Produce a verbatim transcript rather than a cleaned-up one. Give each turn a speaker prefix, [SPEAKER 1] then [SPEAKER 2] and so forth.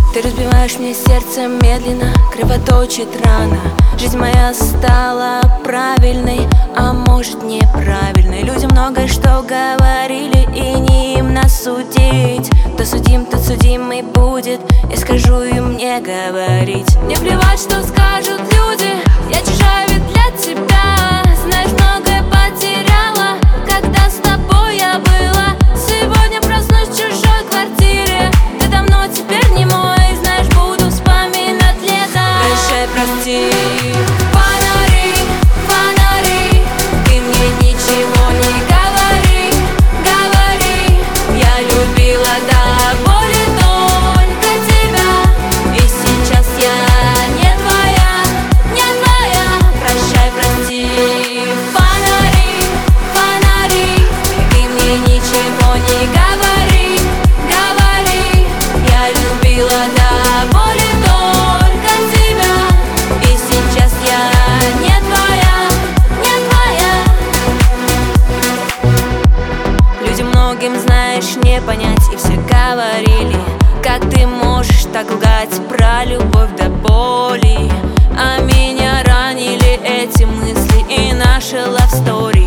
[SPEAKER 1] Ты разбиваешь мне сердце медленно, кровоточит рана. Жизнь моя стала правильной, а может неправильной. Люди многое что говорили, и не им нас судить. Кто судим, тот судимый будет, я скажу им не говорить. Мне плевать, что скажут люди, я чужая ведь для тебя. Знаешь, многое потеряла, когда с тобой я была. Сегодня проснусь в чужой квартире, ты давно теперь не мой. Знаешь, буду вспоминать лето. Прощай, прости. Фонари, фонари, ты мне ничего не говори, говори. Я любила до боли только тебя, и сейчас я не твоя, не твоя. Прощай, прости. Фонари, фонари, ты мне ничего не говори, говори. Я любила до боли только тебя, и сейчас я не твоя, не твоя. Людям многим, знаешь, не понять, и все говорили: как ты можешь так лгать про любовь до боли? А меня ранили эти мысли и наши love story.